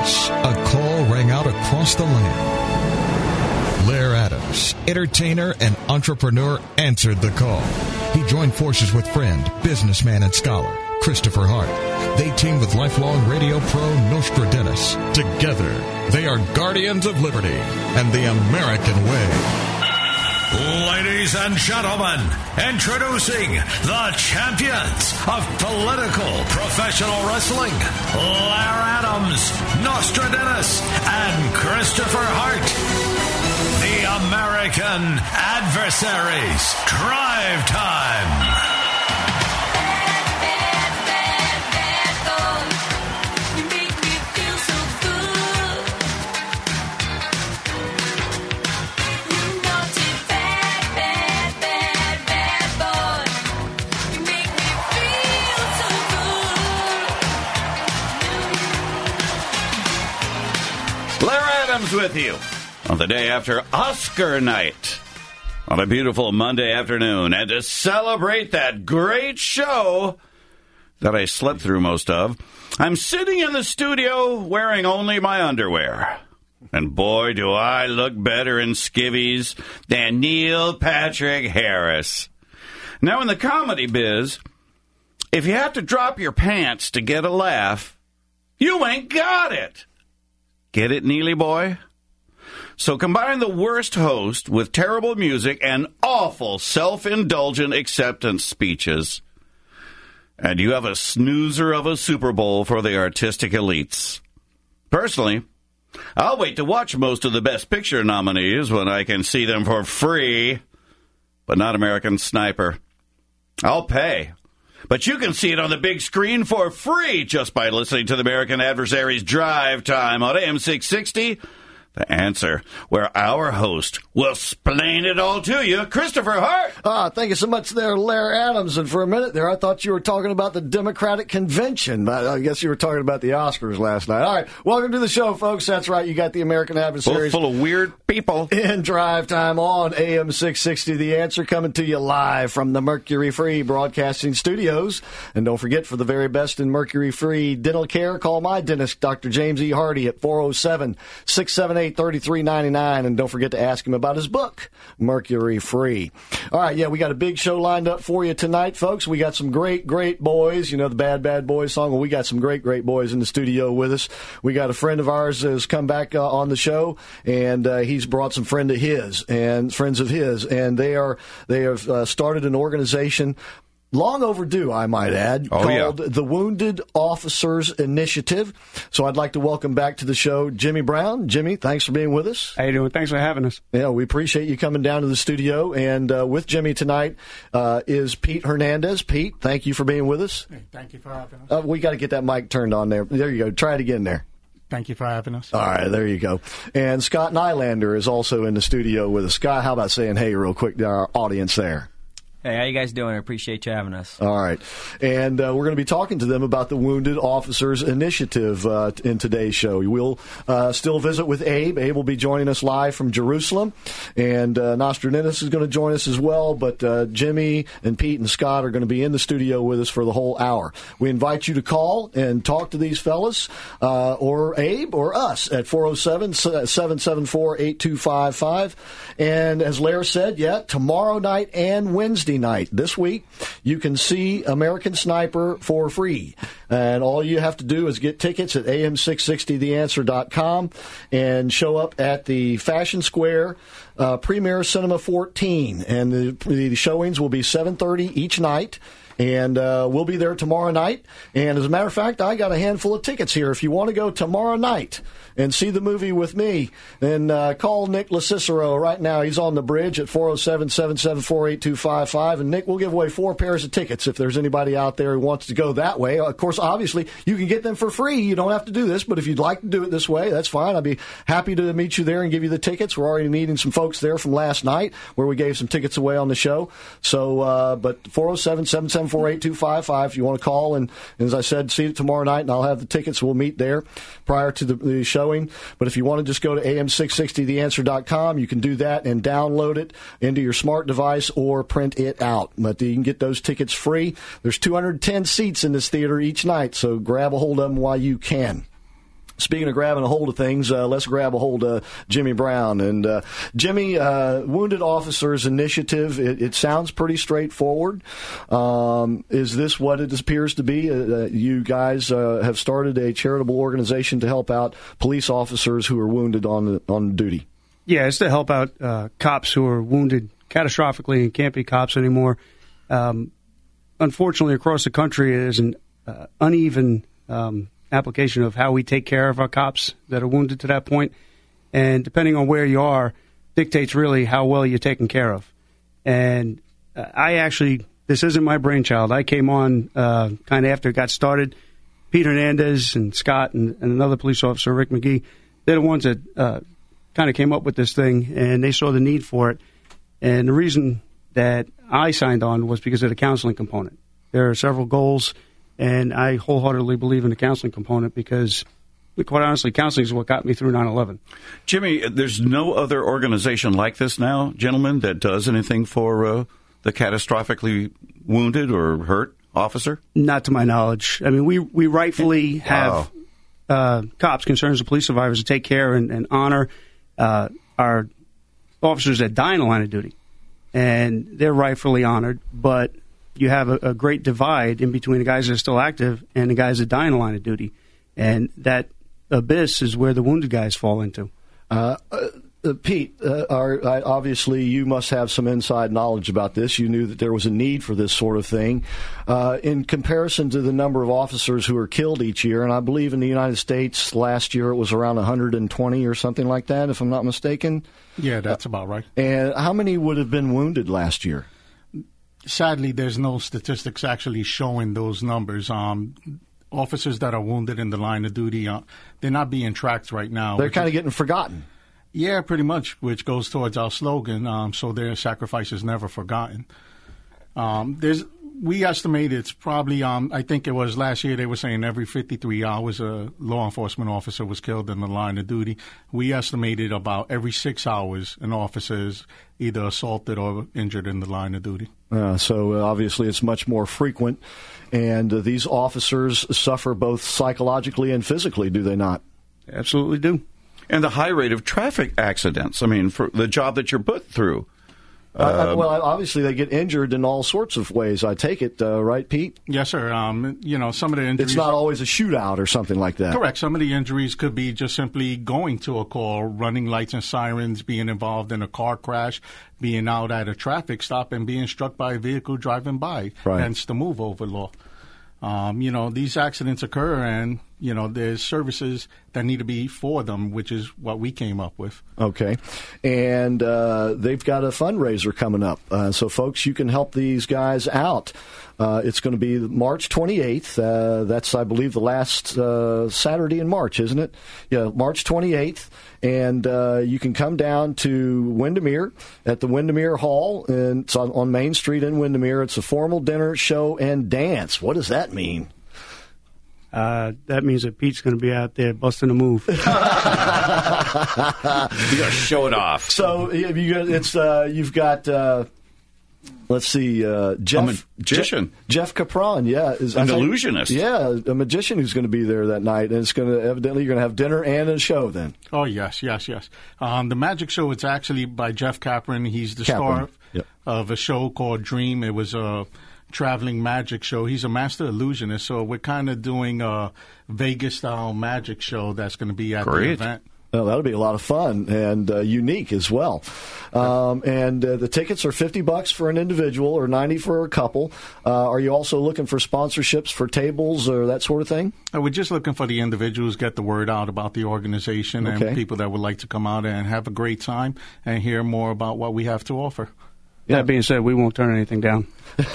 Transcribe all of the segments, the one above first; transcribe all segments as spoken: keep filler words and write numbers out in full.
Texas, a call rang out across the land. Lair Adams, entertainer and entrepreneur, answered the call. He joined forces with friend, businessman, and scholar Christopher Hart. They teamed with lifelong radio pro Nostradamus. Together, they are guardians of liberty and the American way. Ladies and gentlemen, introducing the champions of political professional wrestling, Lair Adams, Nostradamus, and Christopher Hart. The American Adversaries. Drive Time. With you on the day after Oscar night on a beautiful Monday afternoon, and to celebrate that great show that I slept through most of, I'm sitting in the studio wearing only my underwear. And boy, do I look better in skivvies than Neil Patrick Harris. Now, in the comedy biz, if you have to drop your pants to get a laugh, you ain't got it. Get it, Neely boy? So combine the worst host with terrible music and awful self-indulgent acceptance speeches, and you have a snoozer of a Super Bowl for the artistic elites. Personally, I'll wait to watch most of the Best Picture nominees when I can see them for free, but not American Sniper. I'll pay. But you can see it on the big screen for free just by listening to the American Adversaries Drive Time on A M six sixty. The Answer, where our host will explain it all to you, Christopher Hart. Ah, thank you so much there, Lair Adams. And for a minute there, I thought you were talking about the Democratic Convention. I guess you were talking about the Oscars last night. All right, welcome to the show, folks. That's right, you got the American Adversaries. Full, full of weird people. In Drive Time on A M six sixty, The Answer, coming to you live from the Mercury Free Broadcasting Studios. And don't forget, for the very best in Mercury Free dental care, call my dentist, Doctor James E. Hardy, at four oh seven, six seven eight, three three nine nine, and don't forget to ask him about his book, Mercury Free. All right, yeah, we got a big show lined up for you tonight, folks. We got some great, great boys. You know the Bad Bad Boys song? Well, we got some great, great boys in the studio with us. We got a friend of ours has come back uh, on the show, and uh, he's brought some friend of his and friends of his, and they are they have uh, started an organization. Long overdue, I might add, oh, called yeah. the Wounded Officers Initiative. So I'd like to welcome back to the show Jimmy Brown. Jimmy, thanks for being with us. How you doing? Thanks for having us. Yeah, we appreciate you coming down to the studio. And uh, with Jimmy tonight uh, is Pete Hernandez. Pete, thank you for being with us. Hey, thank you for having us. Uh, we got to get that mic turned on there. There you go. Try it again there. Thank you for having us. All right, there you go. And Scott Nylander is also in the studio with us. Scott, how about saying hey real quick to our audience there? Hey, how you guys doing? I appreciate you having us. All right. And uh, we're going to be talking to them about the Wounded Officers Initiative uh, in today's show. We'll uh, still visit with Abe. Abe will be joining us live from Jerusalem. And uh, Nostradamus is going to join us as well. But uh, Jimmy and Pete and Scott are going to be in the studio with us for the whole hour. We invite you to call and talk to these fellas, uh, or Abe, or us, at four oh seven, seven seven four, eight two five five. And as Lair said, yeah, tomorrow night and Wednesday night this week, you can see American Sniper for free. And all you have to do is get tickets at A M six sixty the answer dot com and show up at the Fashion Square uh, Premier Cinema fourteen. And the, the showings will be seven thirty each night. And uh, we'll be there tomorrow night. And as a matter of fact, I got a handful of tickets here. If you want to go tomorrow night and see the movie with me, then uh, call Nick LaCicero right now. He's on the bridge at four oh seven, seven seven four, eight two five five. And Nick, we'll give away four pairs of tickets if there's anybody out there who wants to go that way. Of course, obviously, you can get them for free. You don't have to do this. But if you'd like to do it this way, that's fine. I'd be happy to meet you there and give you the tickets. We're already meeting some folks there from last night where we gave some tickets away on the show. So, uh, but four oh seven, seven seven four, eight two five five if you want to call. And, and as I said, see it tomorrow night, and I'll have the tickets. We'll meet there prior to the, the showing. But if you want to just go to A M six sixty the answer dot com, you can do that and download it into your smart device or print it out. But you can get those tickets free. There's two hundred ten seats in this theater each night, so grab a hold of them while you can. Speaking of grabbing a hold of things, uh, let's grab a hold of Jimmy Brown. And uh, Jimmy, uh, Wounded Officers Initiative, it, it sounds pretty straightforward. Um, is this what it appears to be? Uh, you guys uh, have started a charitable organization to help out police officers who are wounded on on duty. Yeah, it's to help out uh, cops who are wounded catastrophically and can't be cops anymore. Um, unfortunately, across the country, there's an uh, uneven um application of how we take care of our cops that are wounded to that point, and depending on where you are dictates really how well you're taken care of. And uh, I actually, this isn't my brainchild. I came on uh, kind of after it got started. Pete Hernandez and Scott and, and another police officer, Rick McGee, they're the ones that uh, kind of came up with this thing, and they saw the need for it. And the reason that I signed on was because of the counseling component. There are several goals, and I wholeheartedly believe in the counseling component because, quite honestly, counseling is what got me through nine eleven. Jimmy, there's no other organization like this now, gentlemen, that does anything for uh, the catastrophically wounded or hurt officer? Not to my knowledge. I mean, we, we rightfully have Wow. uh, cops, concerns of police survivors to take care and, and honor uh, our officers that die in the line of duty. And they're rightfully honored, but you have a, a great divide in between the guys that are still active and the guys that die in the line of duty. And that abyss is where the wounded guys fall into. Uh, uh, uh, Pete, uh, are, uh, obviously you must have some inside knowledge about this. You knew that there was a need for this sort of thing. Uh, in comparison to the number of officers who are killed each year, and I believe in the United States last year it was around one hundred twenty or something like that, if I'm not mistaken. Yeah, that's uh, about right. And how many would have been wounded last year? Sadly, there's no statistics actually showing those numbers. Um, officers that are wounded in the line of duty, uh, they're not being tracked right now. They're kind of getting forgotten. Yeah, pretty much, which goes towards our slogan, um, so their sacrifice is never forgotten. Um, there's, we estimate it's probably, um, I think it was last year they were saying every fifty-three hours a law enforcement officer was killed in the line of duty. We estimated about every six hours an officer is either assaulted or injured in the line of duty. Uh, so uh, obviously it's much more frequent, and uh, these officers suffer both psychologically and physically, do they not? Absolutely do. And the high rate of traffic accidents, I mean, for the job that you're put through. Uh, uh, well, obviously they get injured in all sorts of ways, I take it, uh, right, Pete? Yes, sir. Um, you know, some of the injuries... It's not always a shootout or something like that. Correct. Some of the injuries could be just simply going to a call, running lights and sirens, being involved in a car crash, being out at a traffic stop, and being struck by a vehicle driving by, right. Hence the move over law. Um, you know, these accidents occur, and, you know, there's services that need to be for them, which is what we came up with. Okay. And uh, they've got a fundraiser coming up. Uh, so, folks, you can help these guys out. Uh, it's going to be March twenty-eighth. Uh, that's, I believe, the last uh, Saturday in March, isn't it? Yeah, March twenty-eighth. And uh, you can come down to Windermere at the Windermere Hall. And it's on, on Main Street in Windermere. It's a formal dinner, show, and dance. What does that mean? Uh, that means that Pete's going to be out there busting a move. You got to show it off. So you got, it's uh, you've got. Uh, Let's see, uh, Jeff, a magician. Jeff, Jeff Capron, yeah, is an think, illusionist. Yeah, a magician who's going to be there that night, and it's going to evidently you're going to have dinner and a show then. Oh yes, yes, yes. Um, the magic show. It's actually by Jeff Capron. He's the Capron. star Yep. of a show called Dream. It was a traveling magic show. He's a master illusionist, so we're kind of doing a Vegas style magic show that's going to be at Great. the event. Well, that'll be a lot of fun and uh, unique as well. Um, and uh, the tickets are fifty bucks for an individual or ninety for a couple. Uh, are you also looking for sponsorships for tables or that sort of thing? Uh, we're just looking for the individuals, get the word out about the organization, Okay. and people that would like to come out and have a great time and hear more about what we have to offer. Yeah. That being said, we won't turn anything down.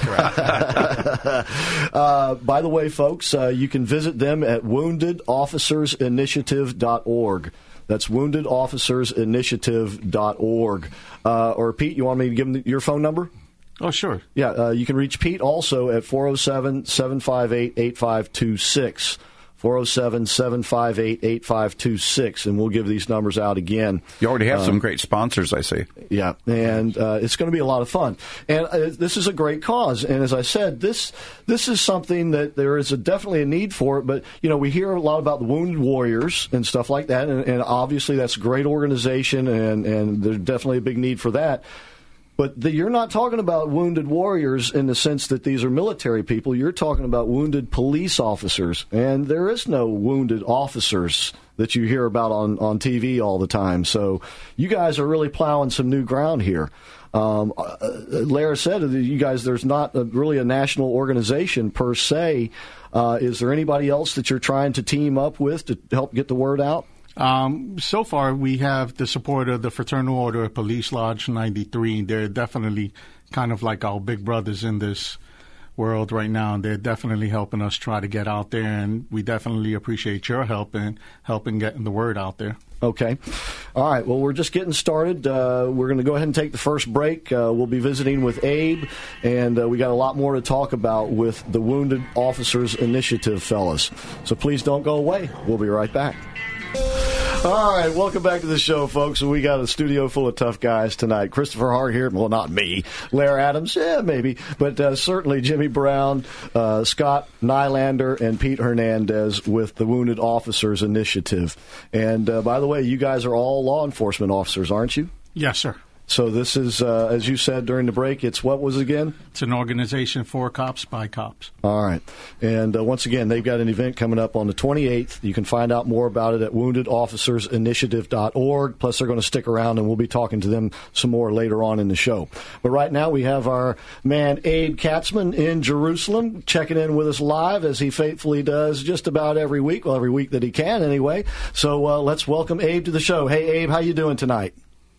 uh, by the way, folks, uh, you can visit them at wounded officers initiative dot org. That's wounded officers initiative dot org. Uh, or, Pete, you want me to give them your phone number? Oh, sure. Yeah, uh, you can reach Pete also at four oh seven, seven five eight, eight five two six. four oh seven, seven five eight, eight five two six, and we'll give these numbers out again. You already have uh, some great sponsors, I see. Yeah, and uh, it's going to be a lot of fun. And uh, this is a great cause. And as I said, this this is something that there is a, definitely a need for it. But, you know, we hear a lot about the Wounded Warriors and stuff like that, and, and obviously that's a great organization, and, and there's definitely a big need for that. But the, you're not talking about wounded warriors in the sense that these are military people. You're talking about wounded police officers. And there is no wounded officers that you hear about on, on T V all the time. So you guys are really plowing some new ground here. Um, uh, Lara said that you guys, there's not a, really a national organization per se. Uh, is there anybody else that you're trying to team up with to help get the word out? Um, so far, we have the support of the Fraternal Order of Police Lodge ninety-three. They're definitely kind of like our big brothers in this world right now. They're definitely helping us try to get out there, and we definitely appreciate your help in helping getting the word out there. Okay. All right. Well, we're just getting started. Uh, we're going to go ahead and take the first break. Uh, we'll be visiting with Abe, and uh, we got a lot more to talk about with the Wounded Officers Initiative, fellas. So please don't go away. We'll be right back. All right, welcome back to the show, folks. We got a studio full of tough guys tonight. Christopher Hart here. Well, not me. Lara Adams, yeah, maybe. But uh, certainly Jimmy Brown, uh, Scott Nylander, and Pete Hernandez with the Wounded Officers Initiative. And, uh, by the way, you guys are all law enforcement officers, aren't you? Yes, sir. So this is, uh, as you said during the break, it's what was it again? It's an organization for cops, by cops. All right. And uh, once again, they've got an event coming up on the twenty-eighth. You can find out more about it at wounded officers initiative dot org. Plus, they're going to stick around, and we'll be talking to them some more later on in the show. But right now, we have our man Abe Katzman in Jerusalem checking in with us live, as he faithfully does just about every week, well, every week that he can anyway. So uh, let's welcome Abe to the show. Hey, Abe, how you doing tonight?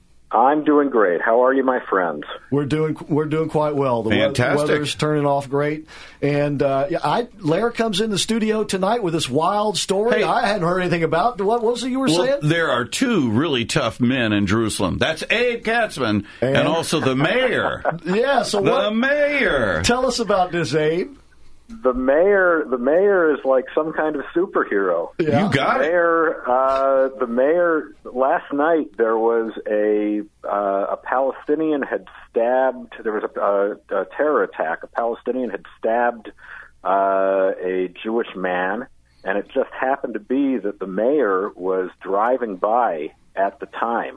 I'm doing great. How are you, my friends? We're doing we're doing quite well. The Fantastic. weather's turning off great, and uh, yeah, I Lara comes in the studio tonight with this wild story Hey. I hadn't heard anything about. What, what was it you were Well, saying? there are two really tough men in Jerusalem. That's Abe Katzman and, And? also the mayor. Yeah. So the what? mayor. Tell us about this, Abe. The mayor, the mayor is like some kind of superhero. Yeah. You got the it. mayor, uh, the mayor. Last night there was a uh, a Palestinian had stabbed. There was a, a, a terror attack. A Palestinian had stabbed uh, a Jewish man, and it just happened to be that the mayor was driving by at the time,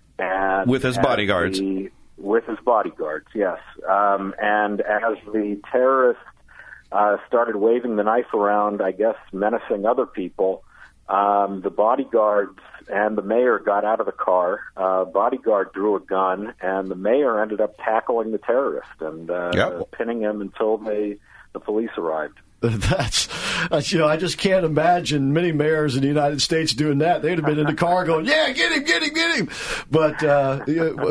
and With his as bodyguards. the- with his bodyguards, yes. Um, and as the terrorists Uh, started waving the knife around, I guess, menacing other people. Um, the bodyguards and the mayor got out of the car. Uh, bodyguard drew a gun, and the mayor ended up tackling the terrorist and uh, Yep. pinning him until they, the police arrived. That's, that's, you know, I just can't imagine many mayors in the United States doing that. They'd have been in the car going, yeah, get him, get him, get him. But uh,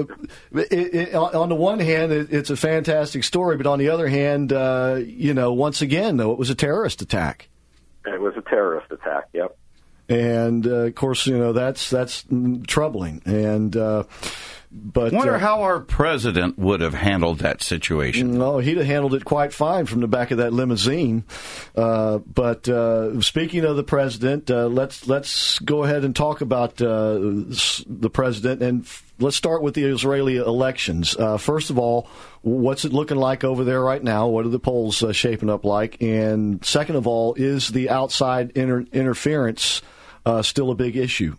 it, it, on the one hand, it, it's a fantastic story. But on the other hand, uh, you know, once again, though, it was a terrorist attack. It was a terrorist attack, yep. And, uh, of course, you know, that's that's troubling. And uh, but Wonder uh, how our president would have handled that situation. No, he'd have handled it quite fine from the back of that limousine. Uh, but uh, speaking of the president, uh, let's let's go ahead and talk about uh, the president, and f- let's start with the Israeli elections. Uh, first of all, what's it looking like over there right now? What are the polls uh, shaping up like? And second of all, is the outside inter- interference uh, still a big issue?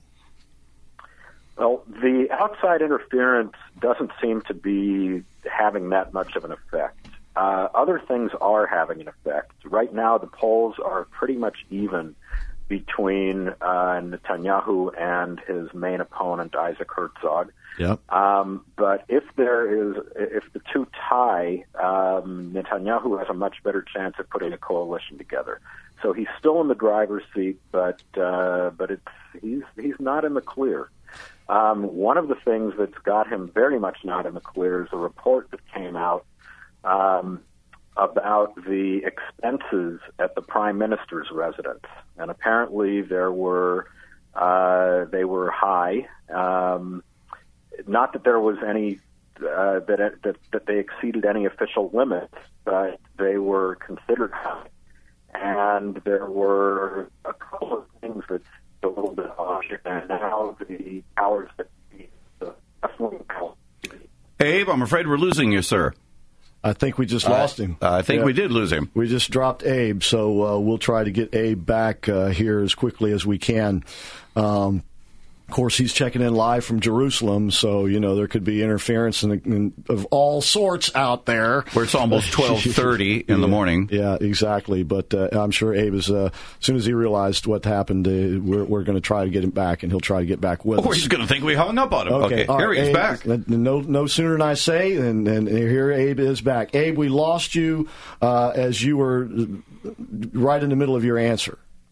Well, the outside interference doesn't seem to be having that much of an effect. Uh, other things are having an effect. Right now, the polls are pretty much even between uh, Netanyahu and his main opponent, Isaac Herzog. Yep. Um, but if there is, if the two tie, um, Netanyahu has a much better chance of putting a coalition together. So he's still in the driver's seat, but uh, but it's he's he's not in the clear. Um, one of the things that's got him very much not in the clear is a report that came out um, about the expenses at the prime minister's residence, and apparently there were uh, they were high. Um, not that there was any uh, that, that that they exceeded any official limits, but they were considered high. and there were a couple of things that a little bit odd, and now the powers that be, the left-wing powers. Abe, I'm afraid we're losing you, sir. I think we just uh, lost him. I think yeah. we did lose him. We just dropped Abe, so uh, we'll try to get Abe back uh, here as quickly as we can. Um, Of course, he's checking in live from Jerusalem, so, you know, there could be interference in, in, of all sorts out there. Where it's almost twelve thirty in yeah, the morning. Yeah, exactly. But uh, I'm sure Abe is, uh, as soon as he realized what happened, uh, we're, we're going to try to get him back, and he'll try to get back with or us. he's going to think we hung up on him. Okay, okay. here right, he is Abe, back. No, no sooner than I say, and, and here Abe is back. Abe, we lost you uh, as you were right in the middle of your answer.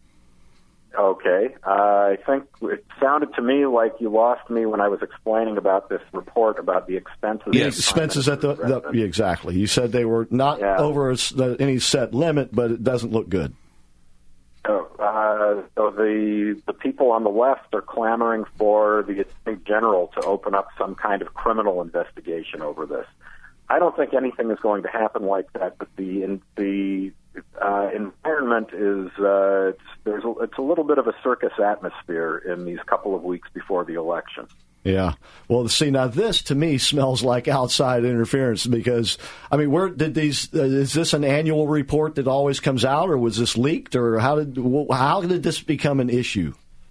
Okay. Uh, I think it sounded to me like you lost me when I was explaining about this report about the expenses. The expenses at the, the yeah, exactly. You said they were not yeah. over a, any set limit, but it doesn't look good. So, uh, so the the people on the left are clamoring for the Attorney General to open up some kind of criminal investigation over this. I don't think anything is going to happen like that, but the in, the uh, environment is uh, it's, there's a, it's a little bit of a circus atmosphere in these couple of weeks before the election. Yeah. Well, see, now this to me smells like outside interference because, I mean, where did these? Uh, is this an annual report that always comes out, or was this leaked, or how did how did this become an issue?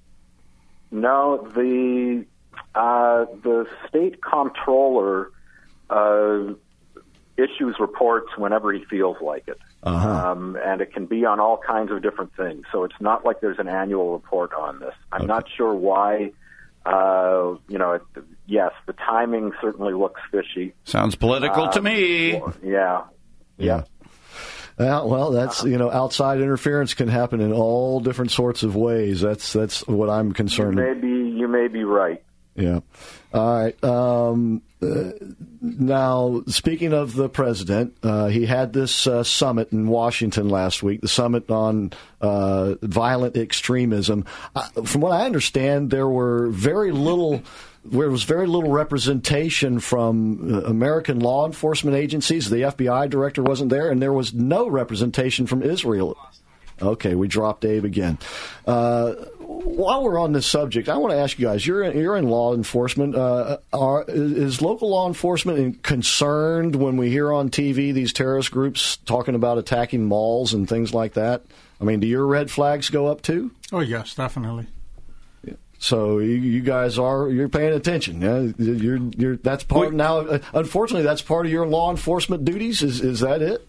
No, the uh, the state comptroller uh, issues reports whenever he feels like it. Uh-huh. Um, and it can be on all kinds of different things. So it's not like there's an annual report on this. I'm okay. not sure why. Uh, you know, it, yes, the timing certainly looks fishy. Sounds political uh, to me. Yeah. Yeah. Uh, well, that's, you know, outside interference can happen in all different sorts of ways. That's that's what I'm concerned with. Maybe you may be right. Yeah. All right. Um, uh, now, speaking of the president, uh, he had this uh, summit in Washington last week, the summit on uh, violent extremism. Uh, from what I understand, there were very little. There was very little representation from American law enforcement agencies. The F B I director wasn't there, and there was no representation from Israel. Okay, we dropped Abe again. Uh, while we're on this subject, I want to ask you guys, you're in, you're in law enforcement. Uh, are, is local law enforcement concerned when we hear on T V these terrorist groups talking about attacking malls and things like that? I mean, do your red flags go up too? Oh, yes, definitely. So you, you guys are you're paying attention. Yeah? You're you're that's part well, now. Unfortunately, that's part of your law enforcement duties. Is is that it?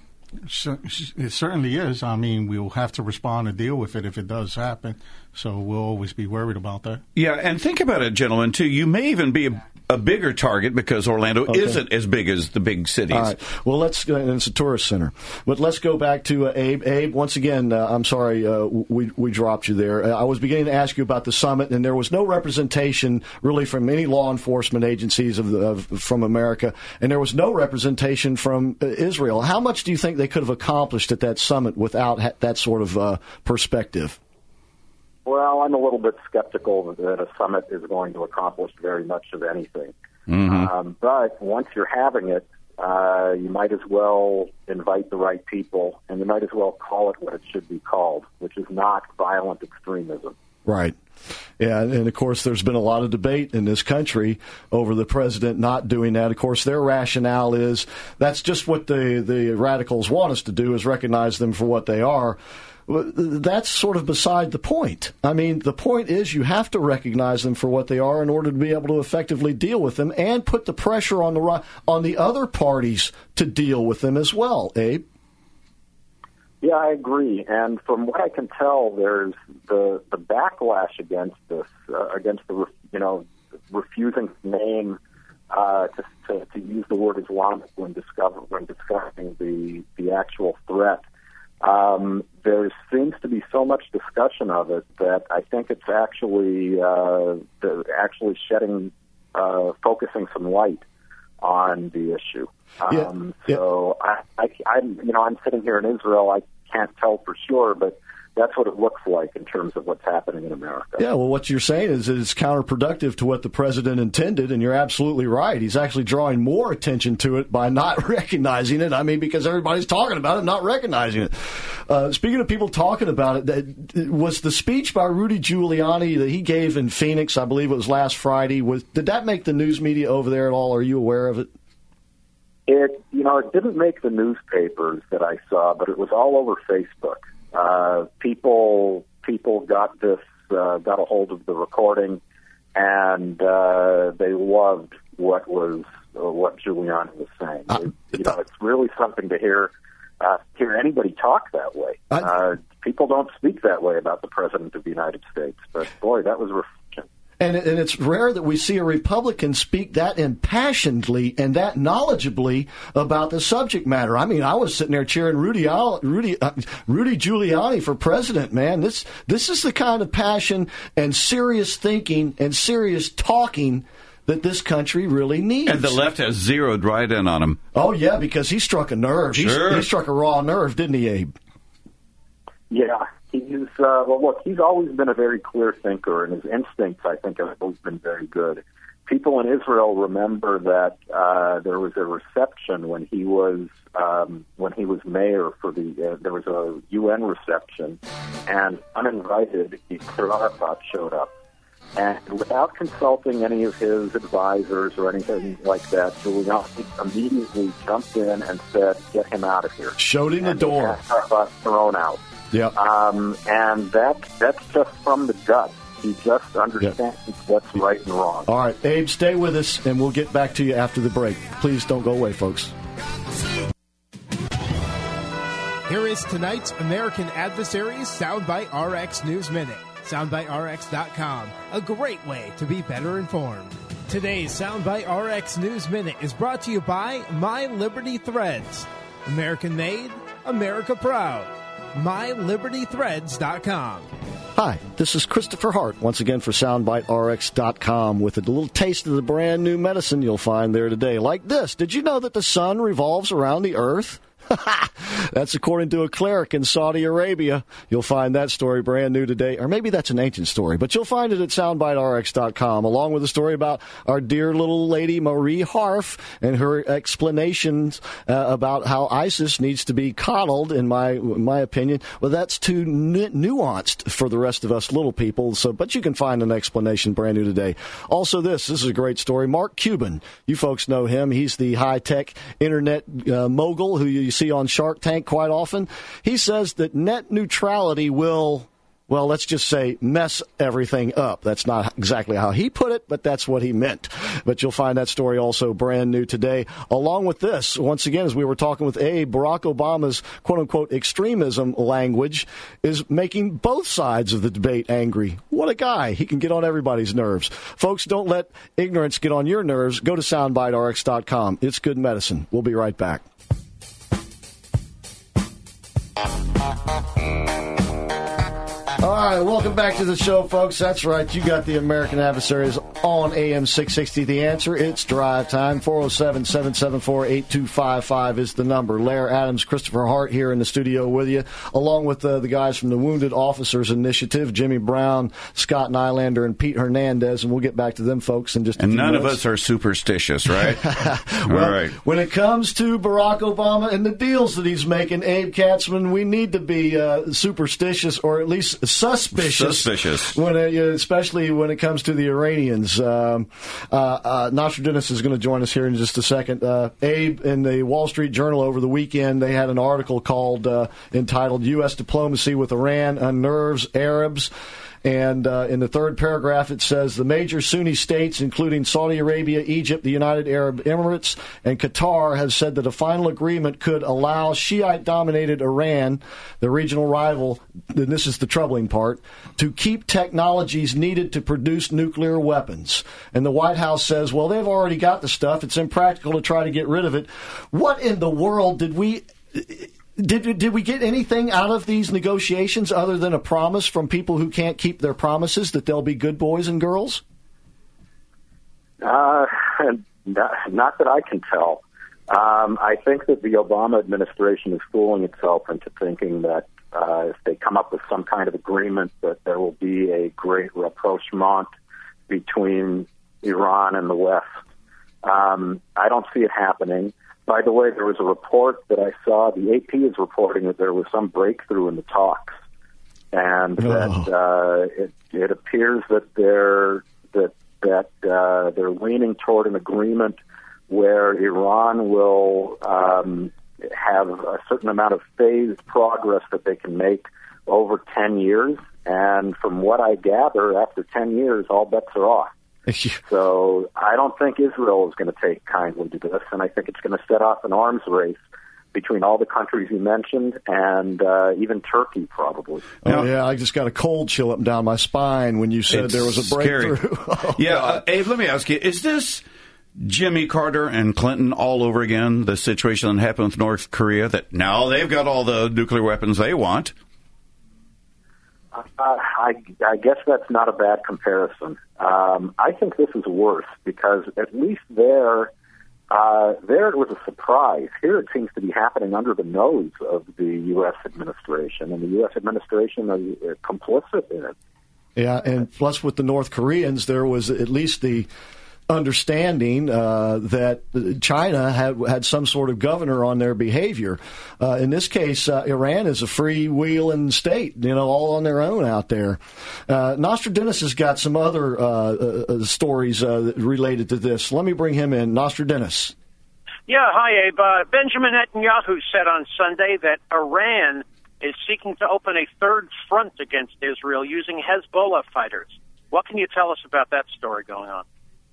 It certainly is. I mean, we'll have to respond and deal with it if it does happen. So we'll always be worried about that. Yeah, and think about it, gentlemen, too. You may even be a, a bigger target because Orlando okay. isn't as big as the big cities. All right. Well, let's go, and it's a tourist center. But let's go back to uh, Abe. Abe, once again, uh, I'm sorry uh, we we dropped you there. Uh, I was beginning to ask you about the summit, and there was no representation really from any law enforcement agencies of, the, of from America, and there was no representation from uh, Israel. How much do you think they could have accomplished at that summit without ha- that sort of uh, perspective? Well, I'm a little bit skeptical that a summit is going to accomplish very much of anything. Mm-hmm. Um, but once you're having it, uh, you might as well invite the right people, and you might as well call it what it should be called, which is not violent extremism. Right. Yeah, and of course, there's been a lot of debate in this country over the president not doing that. Of course, their rationale is that's just what the, the radicals want us to do, is recognize them for what they are. That's sort of beside the point. I mean, the point is you have to recognize them for what they are in order to be able to effectively deal with them and put the pressure on the on the other parties to deal with them as well, Abe. Yeah, I agree. And from what I can tell, there's the the backlash against this, uh, against the you know refusing to name uh, to, to to use the word Islamic when discover when discussing the the actual threat. Um, there seems to be so much discussion of it that I think it's actually uh, the, actually shedding, uh, focusing some light on the issue. Um, yeah, so yeah. I, I, I'm, you know, I'm sitting here in Israel. I can't tell for sure, but that's what it looks like in terms of what's happening in America. Yeah, well, what you're saying is that it's counterproductive to what the president intended, and you're absolutely right. He's actually drawing more attention to it by not recognizing it. I mean, because everybody's talking about it, not recognizing it. Uh, speaking of people talking about it, that, was the speech by Rudy Giuliani that he gave in Phoenix, I believe it was last Friday, was, did that make the news media over there at all? Are you aware of it? It, you know, it didn't make the newspapers that I saw, but it was all over Facebook. Uh, people, people got this, uh, got a hold of the recording, and uh, they loved what was uh, what Giuliani was saying. Uh, it, you know, it's really something to hear uh, hear anybody talk that way. Uh, uh, people don't speak that way about the President of the United States, but boy, that was refreshing. And, and it's rare that we see a Republican speak that impassionedly and that knowledgeably about the subject matter. I mean, I was sitting there cheering Rudy Rudy uh, Rudy Giuliani for president. Man, this this is the kind of passion and serious thinking and serious talking that this country really needs. And the left has zeroed right in on him. Oh yeah, because he struck a nerve. Sure. He, he struck a raw nerve, didn't he, Abe? Yeah. He's, uh, well, look, he's always been a very clear thinker, and his instincts, I think, have always been very good. People in Israel remember that uh, there was a reception when he was um, when he was mayor for the. Uh, there was a U N reception, and uninvited, Yasser Arafat showed up, and without consulting any of his advisors or anything like that, Giuliani immediately jumped in and said, "Get him out of here." Showed him the and door. Arafat thrown out. Yep. Um, and that, that's just from the gut. He just understands yep. what's right and wrong. All right, Abe, stay with us, and we'll get back to you after the break. Please don't go away, folks. Here is tonight's American Adversaries Soundbite R X News Minute. soundbite R X dot com, a great way to be better informed. Today's Soundbite R X News Minute is brought to you by My Liberty Threads. American made, America proud. my liberty threads dot com. Hi, this is Christopher Hart, once again for soundbite R X dot com, with a little taste of the brand new medicine you'll find there today. Like this: did you know that the sun revolves around the earth? That's according to a cleric in Saudi Arabia. You'll find that story brand new today. Or maybe that's an ancient story, but you'll find it at soundbite R X dot com, along with a story about our dear little lady Marie Harf and her explanations uh, about how ISIS needs to be coddled, in my in my opinion. Well, that's too nu- nuanced for the rest of us little people, So, but you can find an explanation brand new today. Also this, this is a great story. Mark Cuban, you folks know him. He's the high-tech internet uh, mogul who you see on Shark Tank quite often. He says that net neutrality will, well, let's just say mess everything up. That's not exactly how he put it, but that's what he meant. But you'll find that story also brand new today. Along with this, once again, as we were talking with Abe, Barack Obama's quote-unquote extremism language is making both sides of the debate angry. What a guy. He can get on everybody's nerves. Folks, don't let ignorance get on your nerves. Go to soundbite R X dot com. It's good medicine. We'll be right back. All right, welcome back to the show, folks. That's right. You got the American Adversaries on A M six sixty. The Answer. It's drive time. four oh seven, seven seven four, eight two five five is the number. Lair Adams, Christopher Hart here in the studio with you, along with uh, the guys from the Wounded Officers Initiative, Jimmy Brown, Scott Nylander, and Pete Hernandez. And we'll get back to them, folks, in just a and few none minutes. of us are superstitious, right? Well, all right. When it comes to Barack Obama and the deals that he's making, Abe Katzman, we need to be uh, superstitious, or at least suspicious. Suspicious. When it, especially when it comes to the Iranians. Um, uh, uh, Nostradamus is going to join us here in just a second. Uh, Abe, in the Wall Street Journal over the weekend, they had an article called uh, entitled U S Diplomacy with Iran Unnerves Arabs. And uh, in the third paragraph, it says the major Sunni states, including Saudi Arabia, Egypt, the United Arab Emirates, and Qatar, have said that a final agreement could allow Shiite-dominated Iran, the regional rival, and this is the troubling part, to keep technologies needed to produce nuclear weapons. And the White House says, well, they've already got the stuff. It's impractical to try to get rid of it. What in the world did we... Did did we get anything out of these negotiations other than a promise from people who can't keep their promises that they'll be good boys and girls? Uh, not, not that I can tell. Um, I think that the Obama administration is fooling itself into thinking that uh, if they come up with some kind of agreement that there will be a great rapprochement between Iran and the West. Um, I don't see it happening. By the way, there was a report that I saw. The A P is reporting that there was some breakthrough in the talks, and oh. that uh, it, it appears that they're that that uh, they're leaning toward an agreement where Iran will um, have a certain amount of phased progress that they can make over ten years. And from what I gather, after ten years, all bets are off. So I don't think Israel is going to take kindly to this, and I think it's going to set off an arms race between all the countries you mentioned and uh, even Turkey, probably. Oh, yeah, I just got a cold chill up and down my spine when you said It's there was a breakthrough. oh, yeah, uh, Abe, let me ask you, is this Jimmy Carter and Clinton all over again, the situation that happened with North Korea, that now they've got all the nuclear weapons they want? Uh, I, I guess that's not a bad comparison. Um, I think this is worse because at least there, uh, there it was a surprise. Here it seems to be happening under the nose of the U S administration, and the U S administration is complicit in it. Yeah, and plus with the North Koreans, there was at least the understanding uh, that China had had some sort of governor on their behavior. Uh, in this case, uh, Iran is a freewheeling state, you know, all on their own out there. Uh, Nostradamus has got some other uh, uh, stories uh, related to this. Let me bring him in. Nostradamus. Yeah, hi, Abe. Uh, Benjamin Netanyahu said on Sunday that Iran is seeking to open a third front against Israel using Hezbollah fighters. What can you tell us about that story going on?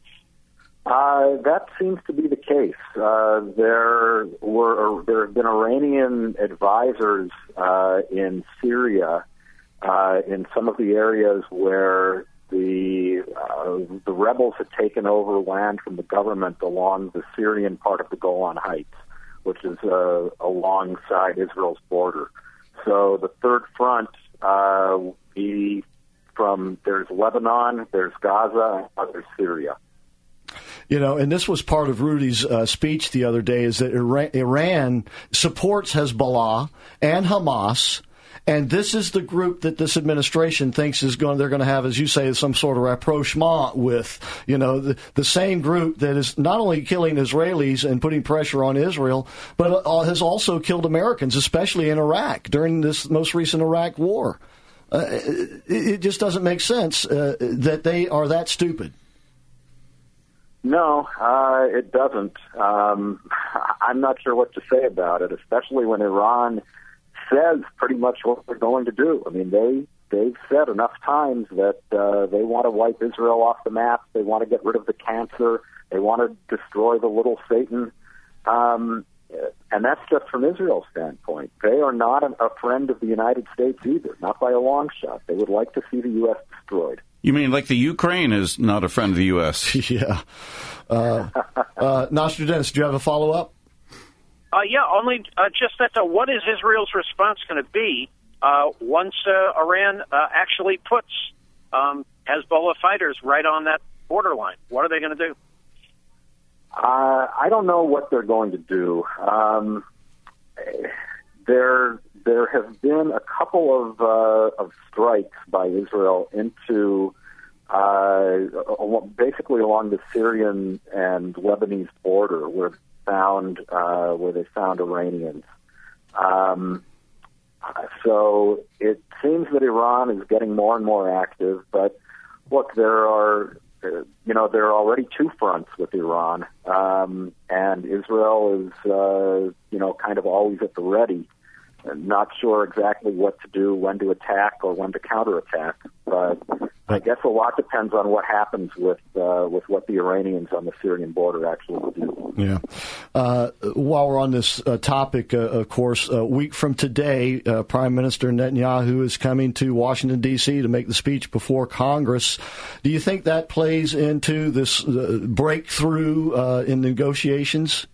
Uh, that seems to be the case. Uh, there were there have been Iranian advisors uh, in Syria, uh, in some of the areas where the uh, the rebels had taken over land from the government along the Syrian part of the Golan Heights, which is uh, alongside Israel's border. So the third front, uh, be from there's Lebanon, there's Gaza, and there's Syria. You know, and this was part of Rudy's uh, speech the other day, is that Iran, Iran supports Hezbollah and Hamas, and this is the group that this administration thinks is going. They're going to have, as you say, some sort of rapprochement with. You know, the, the same group that is not only killing Israelis and putting pressure on Israel, but uh, has also killed Americans, especially in Iraq during this most recent Iraq war. Uh, it, it just doesn't make sense uh, that they are that stupid. No, uh, it doesn't. Um, I'm not sure what to say about it, especially when Iran says pretty much what they're going to do. I mean, they, they've said enough times that uh, they want to wipe Israel off the map. They want to get rid of the cancer. They want to destroy the little Satan. Um, and that's just from Israel's standpoint. They are not an, a friend of the United States either, not by a long shot. They would like to see the U S destroyed. You mean like the Ukraine is not a friend of the U S? Yeah. Uh, uh, Nostradamus, do you have a follow-up? Uh, yeah, only uh, just that uh, what is Israel's response going to be uh, once uh, Iran uh, actually puts um, Hezbollah fighters right on that borderline? What are they going to do? Uh, I don't know what they're going to do. Um, there, there have been a couple of uh, of strikes by Israel into uh, basically along the Syrian and Lebanese border, where they found uh, where they found Iranians. Um, so it seems that Iran is getting more and more active. But look, there are. You know, there are already two fronts with Iran, um, and Israel is, uh, you know, kind of always at the ready, not sure exactly what to do, when to attack or when to counterattack. But I guess a lot depends on what happens with uh, with what the Iranians on the Syrian border actually do. Yeah. Uh, while we're on this uh, topic, uh, of course, a week from today, uh, Prime Minister Netanyahu is coming to Washington, D C to make the speech before Congress. Do you think that plays into this uh, breakthrough uh, in negotiations?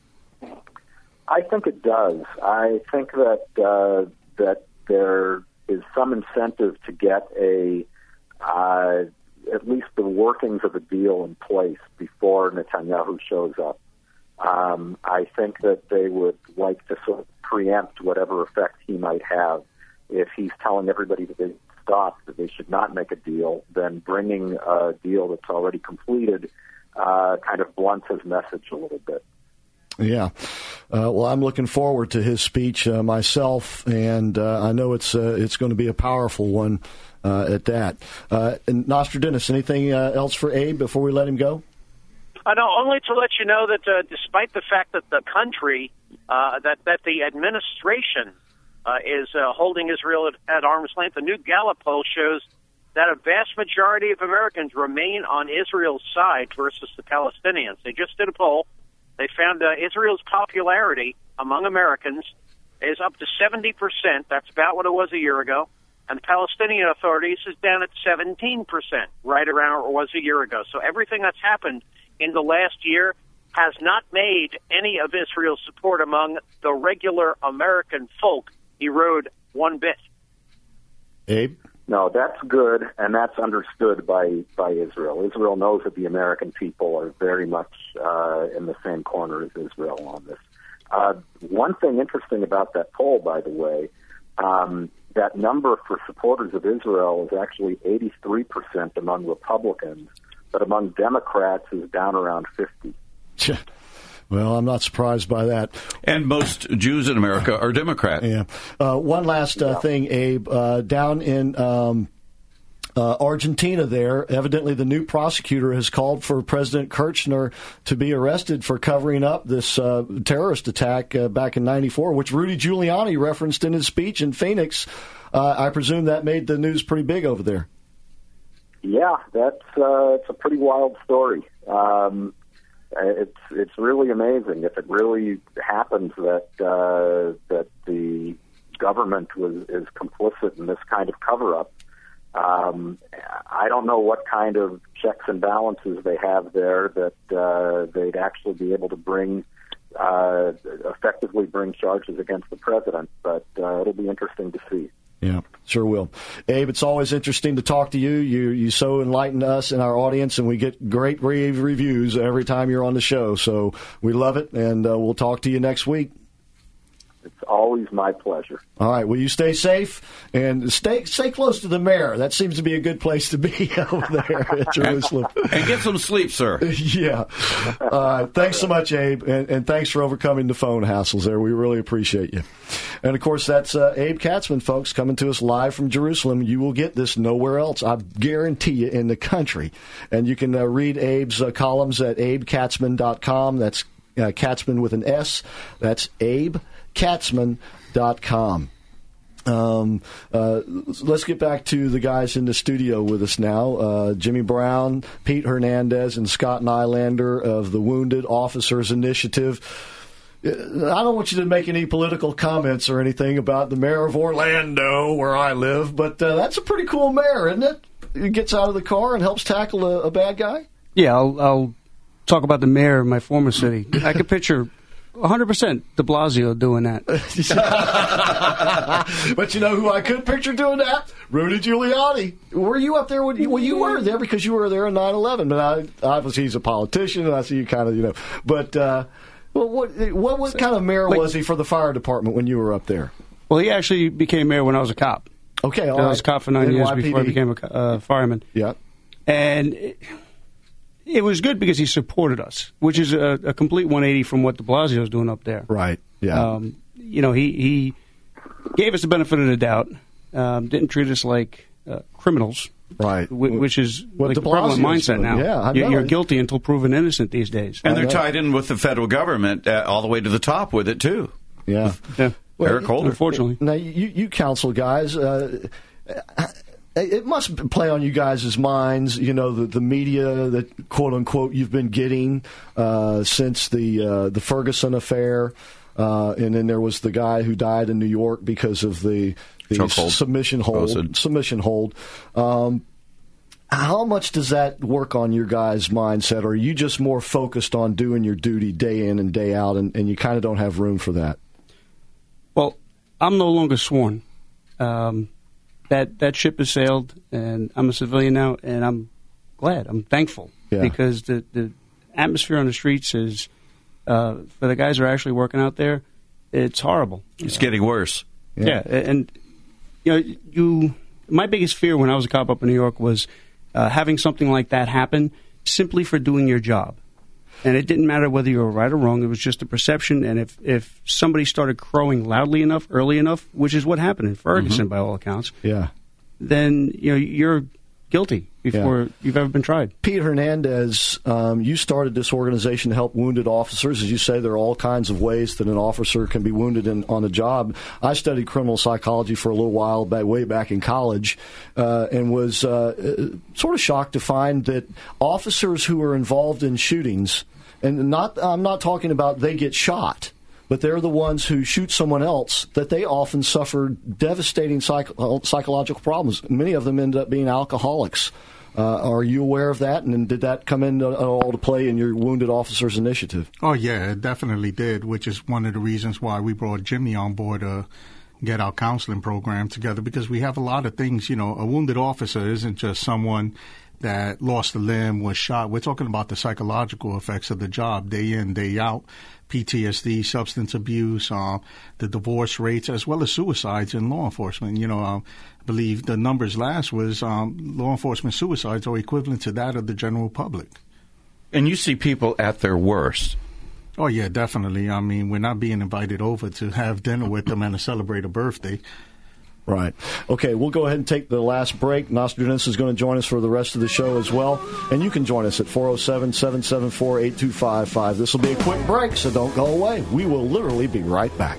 I think it does. I think that uh, that there is some incentive to get a uh, at least the workings of a deal in place before Netanyahu shows up. Um, I think that they would like to sort of preempt whatever effect he might have. If he's telling everybody that they stop, that they should not make a deal, then bringing a deal that's already completed uh, kind of blunts his message a little bit. Yeah. Uh, well, I'm looking forward to his speech uh, myself, and uh, I know it's uh, it's going to be a powerful one uh, at that. Uh, and Nostradamus, anything uh, else for Abe before we let him go? I know, only to let you know that uh, despite the fact that the country, uh, that, that the administration uh, is uh, holding Israel at, at arm's length, the new Gallup poll shows that a vast majority of Americans remain on Israel's side versus the Palestinians. They just did a poll. They found uh, Israel's popularity among Americans is up to seventy percent. That's about what it was a year ago. And the Palestinian authorities is down at seventeen percent, right around where it was a year ago. So everything that's happened in the last year has not made any of Israel's support among the regular American folk erode one bit. Abe? No, that's good, and that's understood by, by Israel. Israel knows that the American people are very much uh, in the same corner as Israel on this. Uh, one thing interesting about that poll, by the way, um, that number for supporters of Israel is actually eighty-three percent among Republicans, but among Democrats is down around fifty. Well, I'm not surprised by that. And most Jews in America are Democrat. Yeah. Uh, one last uh, yeah. thing, Abe. Uh, down in um, uh, Argentina there, evidently the new prosecutor has called for President Kirchner to be arrested for covering up this uh, terrorist attack uh, back in ninety-four, which Rudy Giuliani referenced in his speech in Phoenix. Uh, I presume that made the news pretty big over there. Yeah, that's uh, it's a pretty wild story. Um It's it's really amazing if it really happens that uh, that the government was is complicit in this kind of cover up. Um, I don't know what kind of checks and balances they have there that uh, they'd actually be able to bring uh, effectively bring charges against the president. But uh, it'll be interesting to see. Yeah, sure will. Abe, it's always interesting to talk to you. You you so enlighten us and our audience, and we get great rave reviews every time you're on the show. So we love it, and uh, we'll talk to you next week. It's always my pleasure. All right. Well, you stay safe and stay stay close to the mayor. That seems to be a good place to be over there at Jerusalem. And get some sleep, sir. Yeah. Uh, thanks so much, Abe, and, and thanks for overcoming the phone hassles there. We really appreciate you. And, of course, that's uh, Abe Katzman, folks, coming to us live from Jerusalem. You will get this nowhere else, I guarantee you, in the country. And you can uh, read Abe's uh, columns at abe katzman dot com. That's uh, Katzman with an S. That's Abe Katzman dot com. Um, uh, let's get back to the guys in the studio with us now. Uh, Jimmy Brown, Pete Hernandez, and Scott Nylander of the Wounded Officers Initiative. I don't want you to make any political comments or anything about the mayor of Orlando, where I live, but uh, that's a pretty cool mayor, isn't it? He gets out of the car and helps tackle a, a bad guy? Yeah, I'll, I'll talk about the mayor of my former city. I could picture one hundred percent de Blasio doing that. But you know who I could picture doing that? Rudy Giuliani. Were you up there? When you, well, you were there because you were there in nine eleven. But I, obviously he's a politician, and I see you kind of, you know. But uh, well, what, what what kind of mayor like, was he for the fire department when you were up there? Well, he actually became mayor when I was a cop. Okay, all I right. was a cop for nine N Y P D. years before I became a uh, fireman. Yeah. And it, it was good because he supported us, which is a, a complete one eighty from what de Blasio was doing up there. Right, yeah. Um, you know, he, he gave us the benefit of the doubt, um, didn't treat us like uh, criminals. Right. W- which is what like de the prevalent mindset now. Yeah, I you're, know. you're guilty until proven innocent these days. And they're tied in with the federal government uh, all the way to the top with it, too. Yeah. yeah. Well, Eric Holder. Unfortunately. Now, you, you counsel guys. Uh, it must play on you guys' minds, you know, the, the media that, quote unquote, you've been getting uh, since the uh, the Ferguson affair. Uh, and then there was the guy who died in New York because of the, the submission hold. Posted. Submission hold. Um, how much does that work on your guys' mindset? Or are you just more focused on doing your duty day in and day out, and, and you kind of don't have room for that? Well, I'm no longer sworn. Um, that that ship has sailed, and I'm a civilian now, and I'm glad. I'm thankful Yeah. because the, the atmosphere on the streets is, uh, for the guys who are actually working out there, it's horrible. It's getting worse. Yeah, yeah and you know, you. My biggest fear when I was a cop up in New York was uh, having something like that happen simply for doing your job. And it didn't matter whether you were right or wrong. It was just a perception. And if, if somebody started crowing loudly enough, early enough, which is what happened in Ferguson, mm-hmm. by all accounts, yeah, then you know you're guilty before yeah. you've ever been tried. Pete Hernandez, um, you started this organization to help wounded officers. As you say, there are all kinds of ways that an officer can be wounded in, on the job. I studied criminal psychology for a little while, back, way back in college, uh, and was uh, sort of shocked to find that officers who are involved in shootings, and not I'm not talking about they get shot, but they're the ones who shoot someone else, that they often suffer devastating psych- psychological problems. Many of them end up being alcoholics. Uh, are you aware of that? And did that come in at all to play in your Wounded Officers Initiative? Oh, yeah, it definitely did, which is one of the reasons why we brought Jimmy on board to get our counseling program together, because we have a lot of things. You know, a wounded officer isn't just someone that lost a limb, was shot. We're talking about the psychological effects of the job, day in, day out. P T S D, substance abuse, uh, the divorce rates, as well as suicides in law enforcement. You know, uh, I believe the numbers last was um, law enforcement suicides are equivalent to that of the general public. And you see people at their worst. Oh, yeah, definitely. I mean, we're not being invited over to have dinner with them and to celebrate a birthday. Right. Okay, we'll go ahead and take the last break. Nostradamus is going to join us for the rest of the show as well. And you can join us at four oh seven, seven seven four, eight two five five. This will be a quick break, so don't go away. We will literally be right back.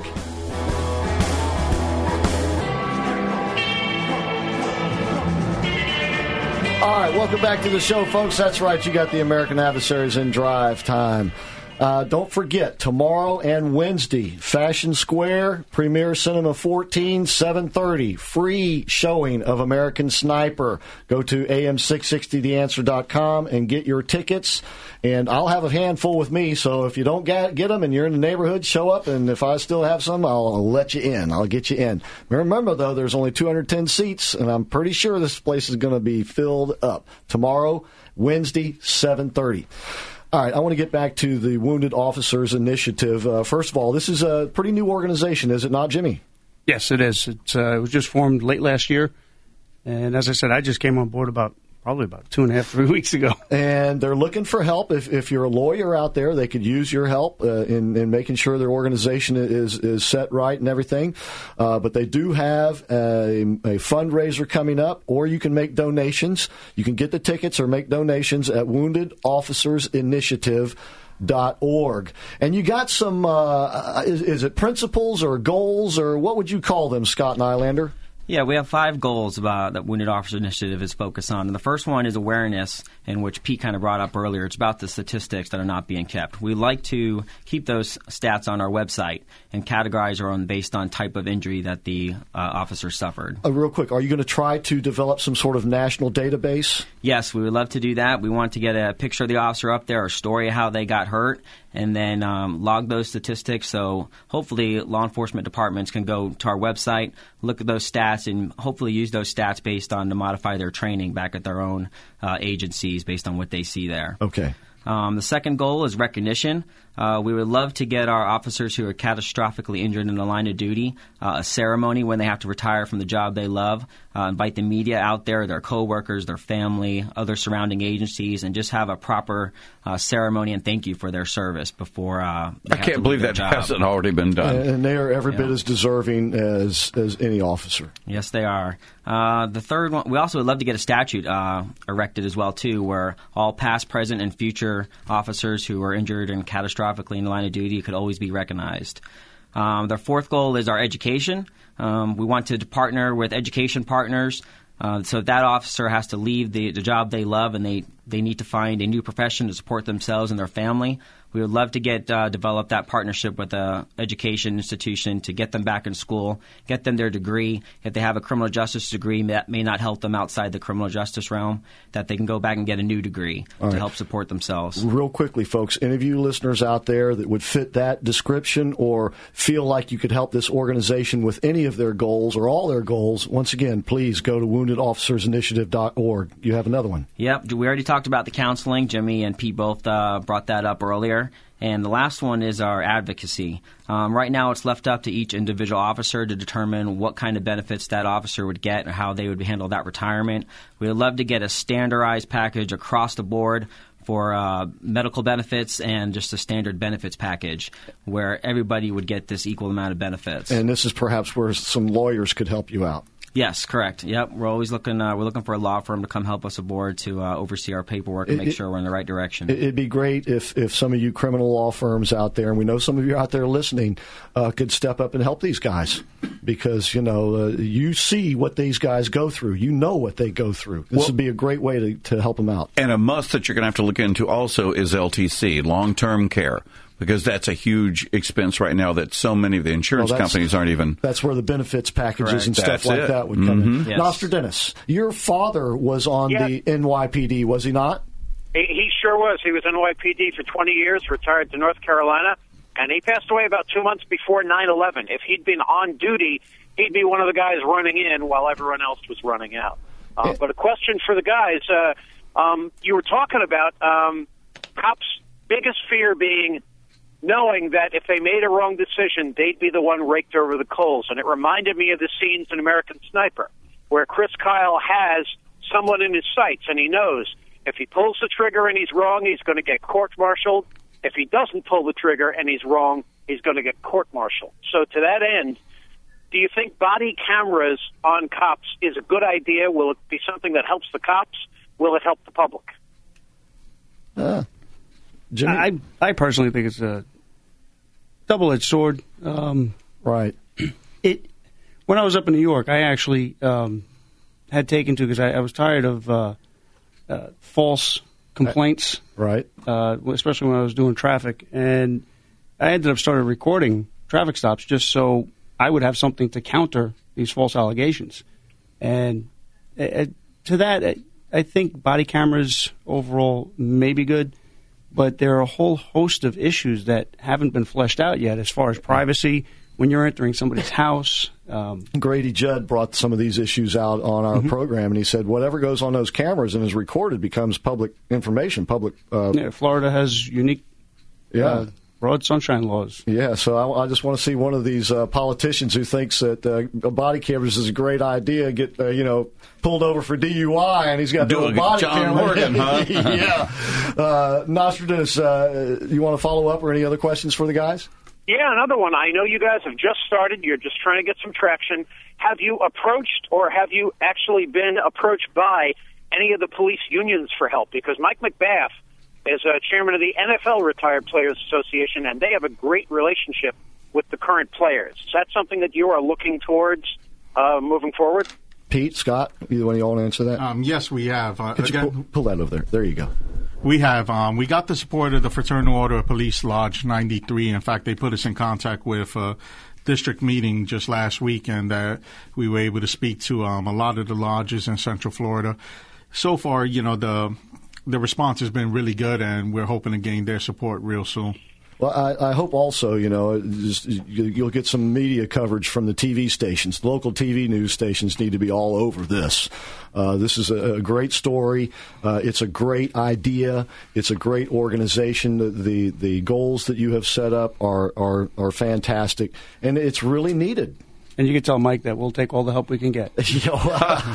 All right, welcome back to the show, folks. That's right, you got the American Adversaries in drive time. Uh, don't forget, tomorrow and Wednesday, Fashion Square, Premier Cinema fourteen, seven thirty, free showing of American Sniper. Go to A M six sixty the answer dot com and get your tickets. And I'll have a handful with me, so if you don't get, get them and you're in the neighborhood, show up. And if I still have some, I'll, I'll let you in. I'll get you in. Remember, though, there's only two hundred ten seats, and I'm pretty sure this place is going to be filled up. Tomorrow, Wednesday, seven thirty. All right, I want to get back to the Wounded Officers Initiative. Uh, first of all, this is a pretty new organization, is it not, Jimmy? Yes, it is. It's, uh, it was just formed late last year. And as I said, I just came on board about probably about two and a half, three weeks ago. And they're looking for help. If if you're a lawyer out there, they could use your help uh, in, in making sure their organization is, is set right and everything. Uh, but they do have a, a fundraiser coming up, or you can make donations. You can get the tickets or make donations at Wounded Officers Initiative dot org. And you got some, uh, is, is it principles or goals, or what would you call them, Scott Nylander? Yeah, we have five goals about that Wounded Officer Initiative is focused on. And the first one is awareness, in which Pete kind of brought up earlier. It's about the statistics that are not being kept. We like to keep those stats on our website and categorize our own based on type of injury that the uh, officer suffered. Uh, real quick, are you going to try to develop some sort of national database? Yes, we would love to do that. We want to get a picture of the officer up there, a story of how they got hurt, and then um, log those statistics. So hopefully law enforcement departments can go to our website, look at those stats, and hopefully use those stats based on to modify their training back at their own uh, agencies based on what they see there. Okay. Um, the second goal is recognition. Uh, we would love to get our officers who are catastrophically injured in the line of duty uh, a ceremony when they have to retire from the job they love. Uh, invite the media out there, their coworkers, their family, other surrounding agencies, and just have a proper uh, ceremony and thank you for their service before uh, they I have can't to believe leave that their job. hasn't already been done. And they are every Yeah. bit as deserving as, as any officer. Yes, they are. Uh, the third one, we also would love to get a statute uh, erected as well, too, where all past, present, and future officers who are injured and catastrophically in the line of duty could always be recognized. Um, the fourth goal is our education. Um, we want to partner with education partners. Uh, so if that officer has to leave the, the job they love and they, they need to find a new profession to support themselves and their family, we would love to get uh, develop that partnership with an education institution to get them back in school, get them their degree. If they have a criminal justice degree that may not help them outside the criminal justice realm, that they can go back and get a new degree All to right. help support themselves. Real quickly, folks, any of you listeners out there that would fit that description or feel like you could help this organization with any of their goals or all their goals, once again, please go to wounded officers initiative dot org. You have another one. Yep, we already talked about the counseling. Jimmy and Pete both uh, brought that up earlier. And the last one is our advocacy. Um, right now it's left up to each individual officer to determine what kind of benefits that officer would get and how they would handle that retirement. We would love to get a standardized package across the board for uh, medical benefits and just a standard benefits package where everybody would get this equal amount of benefits. And this is perhaps where some lawyers could help you out. Yes, correct. Yep, we're always looking. Uh, we're looking for a law firm to come help us aboard to uh, oversee our paperwork and It- make it- sure we're in the right direction. It'd be great if, if some of you criminal law firms out there, and we know some of you out there listening, uh, could step up and help these guys. Because, you know, uh, you see what these guys go through. You know what they go through. This Well- would be a great way to, to help them out. And a must that you're going to have to look into also is L T C, long-term care, because that's a huge expense right now that so many of the insurance Well, that's- companies aren't even. That's where the benefits packages Correct. and stuff That's like it. that would come in. Mhm. Yes. Nostradamus, your father was on Yes. the N Y P D, was he not? He, he sure was. He was in N Y P D for twenty years, retired to North Carolina, and he passed away about two months before nine eleven. If he'd been on duty, he'd be one of the guys running in while everyone else was running out. Uh, but a question for the guys. Uh, um, you were talking about um, cops' biggest fear being knowing that if they made a wrong decision, they'd be the one raked over the coals. And it reminded me of the scenes in American Sniper, where Chris Kyle has someone in his sights, and he knows if he pulls the trigger and he's wrong, he's going to get court-martialed. If he doesn't pull the trigger and he's wrong, he's going to get court-martialed. So to that end, do you think body cameras on cops is a good idea? Will it be something that helps the cops? Will it help the public? Uh, Jimmy? I, I personally think it's a double-edged sword. Um, right. It when I was up in New York, I actually um, had taken to because I, I was tired of uh, uh, false complaints, right? Uh, especially when I was doing traffic, and I ended up started recording traffic stops just so I would have something to counter these false allegations. And uh, to that, I, I think body cameras overall may be good, but there are a whole host of issues that haven't been fleshed out yet as far as privacy when you're entering somebody's house. Um, Grady Judd brought some of these issues out on our Mhm. program, and he said whatever goes on those cameras and is recorded becomes public information. Public. Uh, yeah, Florida has unique Yeah. uh, broad sunshine laws. Yeah, so I, I just want to see one of these uh, politicians who thinks that uh, body cameras is a great idea get uh, you know pulled over for D U I and he's got to do a body John camera. Morgan, huh? yeah. Uh, Nostradamus, uh, you want to follow up or any other questions for the guys? Yeah, another one. I know you guys have just started. You're just trying to get some traction. Have you approached or have you actually been approached by any of the police unions for help? Because Mike McBath is uh, chairman of the N F L Retired Players Association, and they have a great relationship with the current players. Is that something that you are looking towards uh, moving forward? Pete, Scott, either one of you want to answer that? Um, yes, we have. Uh, Could you again, pull, pull that over there? There you go. We have. Um, we got the support of the Fraternal Order of Police Lodge ninety-three. In fact, they put us in contact with a district meeting just last week, and uh, we were able to speak to um, a lot of the lodges in Central Florida. So far, you know, the the response has been really good, and we're hoping to gain their support real soon. Well, I, I hope also, you know, just, you'll get some media coverage from the T V stations. The local T V news stations need to be all over this. Uh, this is a, a great story. Uh, it's a great idea. It's a great organization. The, the the goals that you have set up are are are fantastic, and it's really needed. And you can tell Mike that we'll take all the help we can get. You know,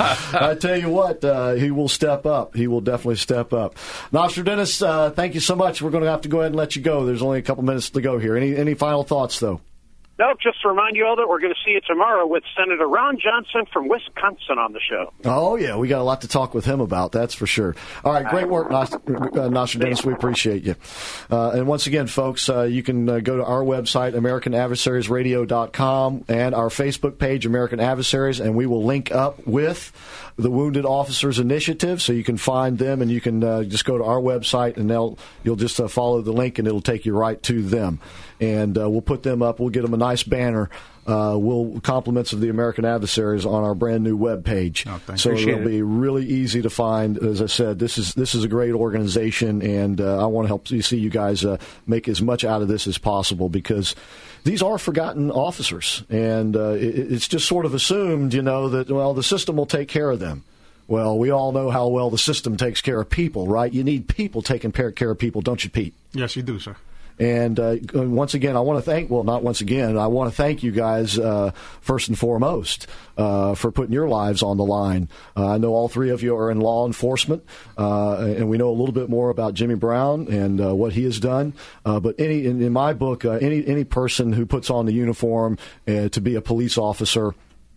I tell you what, uh, he will step up. He will definitely step up. Nostradamus, uh, thank you so much. We're going to have to go ahead and let you go. There's only a couple minutes to go here. Any any final thoughts, though? No, just to remind you all that we're going to see you tomorrow with Senator Ron Johnson from Wisconsin on the show. Oh, yeah. We got a lot to talk with him about, that's for sure. All right, great work, Nost- uh, Nostradamus. We appreciate you. Uh, and once again, folks, uh, you can uh, go to our website, American Adversaries Radio dot com, and our Facebook page, American Adversaries, and we will link up with the Wounded Officers Initiative, so you can find them, and you can uh, just go to our website, and they'll you'll just uh, follow the link, and it'll take you right to them. And uh, we'll put them up. We'll get them a nice banner. Uh, we'll compliments of the American Adversaries on our brand new web page. Oh, thanks. So Appreciate it'll it. be really easy to find. As I said, this is this is a great organization, and uh, I want to help you see you guys uh, make as much out of this as possible, because these are forgotten officers, and uh, it, it's just sort of assumed, you know, that well, the system will take care of them. Well, we all know how well the system takes care of people, right? You need people taking care of people, don't you, Pete? Yes, you do, sir. And uh, once again, I want to thank, well, not once again, I want to thank you guys uh, first and foremost uh, for putting your lives on the line. Uh, I know all three of you are in law enforcement, uh, and we know a little bit more about Jimmy Brown and uh, what he has done. Uh, but any in, in my book, uh, any any person who puts on the uniform uh, to be a police officer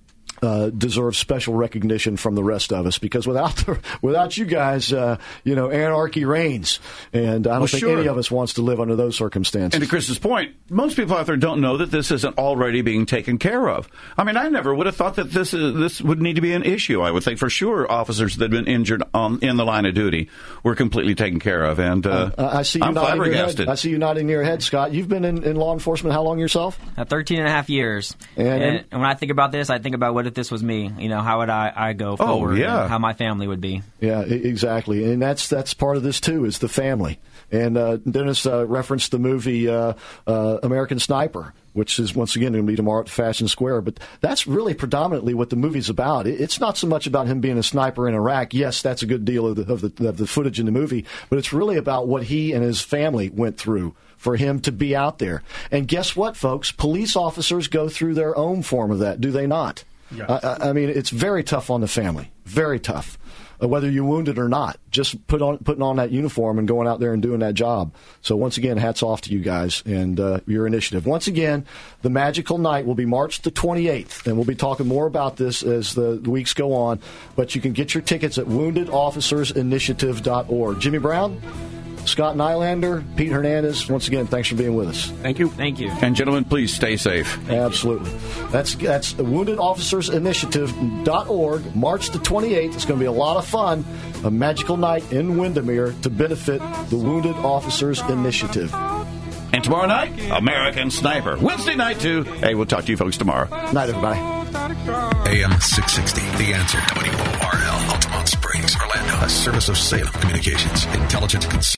Uh, deserves special recognition from the rest of us, because without the, without you guys, uh, you know, anarchy reigns, and I don't well, think sure. any of us wants to live under those circumstances. And to Chris's point, most people out there don't know that this isn't already being taken care of. I mean, I never would have thought that this is, this would need to be an issue. I would think for sure officers that had been injured on, in the line of duty were completely taken care of, and uh, uh, I see you I'm nodding your head. flabbergasted. I see you nodding your head, Scott. You've been in, in law enforcement how long yourself? Uh, thirteen and a half years. And, and, and, and when I think about this, I think about what if this was me? You know, how would I, I go forward? Oh, yeah. And how my family would be. Yeah, exactly. And that's that's part of this, too, is the family. And uh, Dennis uh, referenced the movie uh, uh, American Sniper, which is, once again, going to be tomorrow at Fashion Square. But that's really predominantly what the movie's about. It's not so much about him being a sniper in Iraq. Yes, that's a good deal of the, of the, of the footage in the movie. But it's really about what he and his family went through for him to be out there. And guess what, folks? Police officers go through their own form of that, do they not? Yes. I, I mean, it's very tough on the family. Very tough. Uh, whether you're wounded or not, just put on putting on that uniform and going out there and doing that job. So once again, hats off to you guys and uh, your initiative. Once again, the magical night will be March the twenty-eighth, and we'll be talking more about this as the, the weeks go on. But you can get your tickets at wounded officers initiative dot org. Jimmy Brown, Scott Nylander, Pete Hernandez, once again, thanks for being with us. Thank you. Thank you. And gentlemen, please stay safe. Absolutely. That's that's wounded officers initiative dot org, March the twenty-eighth. It's going to be a lot of fun. A magical night in Windermere to benefit the Wounded Officers Initiative. And tomorrow night, American Sniper. Wednesday night, too. Hey, we'll talk to you folks tomorrow. Night, everybody. A M six sixty, The Answer. W O R L, Altamont Springs, Orlando. A service of Salem Communications. Intelligent Consumer.